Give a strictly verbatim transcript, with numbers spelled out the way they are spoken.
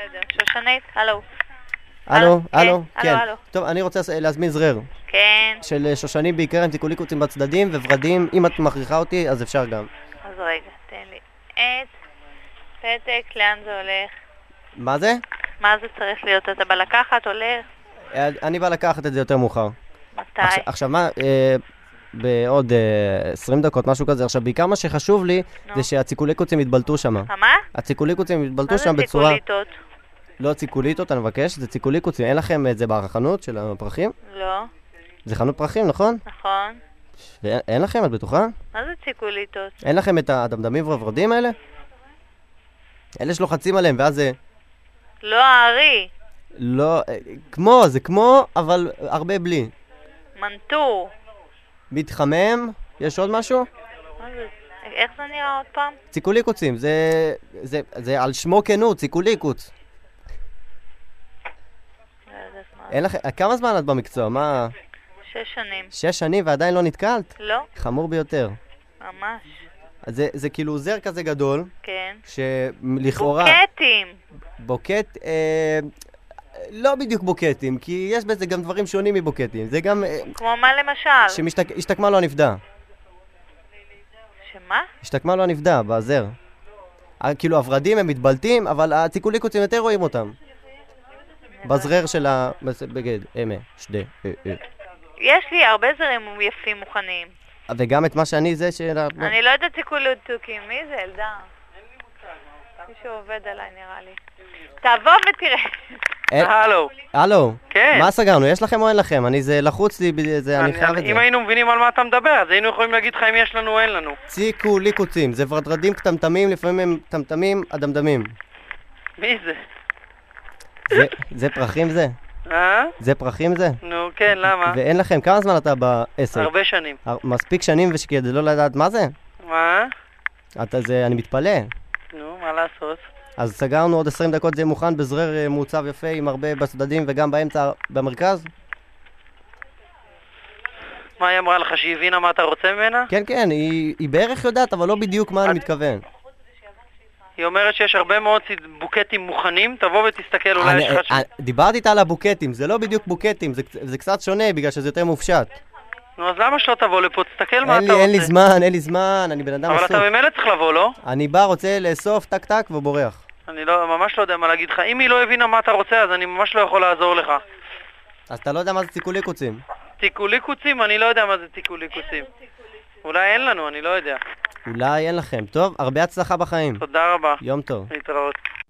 בסדר. שושנית, הלו. הלו, הלו, כן. כן. הלו, הלו. טוב, אני רוצה להזמין זרר. כן. של שושנים בעיקר עם ציקוליקוצים בצדדים וורדים. אם את מכריחה אותי, אז אפשר גם. אז רגע, תן לי. עט, פתק, לאן זה הולך? מה זה? מה זה צריך להיות? אתה בא לקחת, הולך? אני בא לקחת את זה יותר מאוחר. מתי? עכשיו, עכשיו מה, אה, בעוד אה, עשרים דקות, משהו כזה. עכשיו, בעיקר מה שחשוב לי, נו. זה שהציקוליקוצים יתבלטו שם. מה? הציקוליקוצים יתבלטו מה זה שם בצורה... ציקוליטות? לא ציקוליטות, אני מבקש, זה ציקוליקוצים. אין לכם את זה בחנות של הפרחים? לא. זה חנות פרחים, נכון? נכון. ואין אין לכם, את בטוחה? מה זה ציקוליטות? אין לכם את הדמדמים והוורדים האלה? אלה שלוחצים עליהם, ואז זה... לא הארי. לא... אה, כמו, זה כמו, אבל הרבה בלי. מנטור. מתחמם, יש עוד משהו? מה זה? איך זה נראה עוד פעם? ציקוליקוצים, זה... זה, זה על שמו כנות, ציקוליקוץ. לא יודעת מה. אין לכם... כמה זמן את במקצוע? מה... שש שנים. שש שנים ועדיין לא נתקלת? לא? חמור ביותר. ממש. אז זה, זה כאילו זר כזה גדול, כן. שלכאורה... בוקטים. בוקט, אה, לא בדיוק בוקטים, כי יש בזה גם דברים שונים מבוקטים. זה גם... אה, כמו מה למשל? שהשתקמה לו הנפדה. שמה? השתקמה לו הנפדה, בזר. אה, כאילו הוורדים הם מתבלטים, אבל הציקוליקוצים יותר רואים אותם. בזרר של הבגד, אמה, שדה, אה, אה. יש לי הרבה זרים יפים מוכנים. וגם את מה שאני זה של... אני לא יודעת ציקולוטוקים. מי זה, אלדר? מישהו עובד עליי נראה לי. תבוא ותראה. הלו. הלו. כן. מה סגרנו? יש לכם או אין לכם? אני זה לחוץ לי, זה, אני חייב את זה. אם היינו מבינים על מה אתה מדבר, אז היינו יכולים להגיד לך אם יש לנו או אין לנו. ציקוליקוצים, זה ורדרדים קטמטמים, לפעמים הם קטמטמים, אדמדמים. מי זה? זה, זה פרחים זה? אה? זה פרחים זה? נו, כן, למה? ואין לכם, כמה זמן אתה בעסק? הרבה שנים. הר- מספיק שנים ושכדי לא לדעת מה זה? מה? אתה זה, אני מתפלא. נו, מה לעשות? אז סגרנו עוד עשרים דקות, זה יהיה מוכן בזרר אה, מעוצב יפה עם הרבה בצדדים וגם באמצע במרכז? מה היא אמרה לך, שהיא הבינה מה אתה רוצה ממנה? כן, כן, היא, היא בערך יודעת, אבל לא בדיוק מה אני מתכוון. היא אומרת שיש הרבה מאוד בוקטים מוכנים, תבוא ותסתכל, אולי אני, יש לך... ש- אה, דיברתי איתה על הבוקטים, זה לא בדיוק בוקטים, זה, זה קצת שונה בגלל שזה יותר מופשט. נו, אז למה שלא תבוא לפה? תסתכל מה אין אתה לי, רוצה. אין לי זמן, אין לי זמן, אני בן אדם אבל עסוק. אתה במילא צריך לבוא, לא? אני בא, רוצה לאסוף, טק טק ובורח. אני לא, ממש לא יודע מה להגיד לך. אם היא לא הבינה מה אתה רוצה, אז אני ממש לא יכול לעזור לך. אז אתה לא יודע מה זה ציקוליקוצים. טיקוליקוצים? אני לא יודע מה זה טיקוליקוצים. אולי אין לנו, אני לא יודע. אולי אין לכם. טוב, הרבה הצלחה בחיים. תודה רבה. יום טוב. להתראות.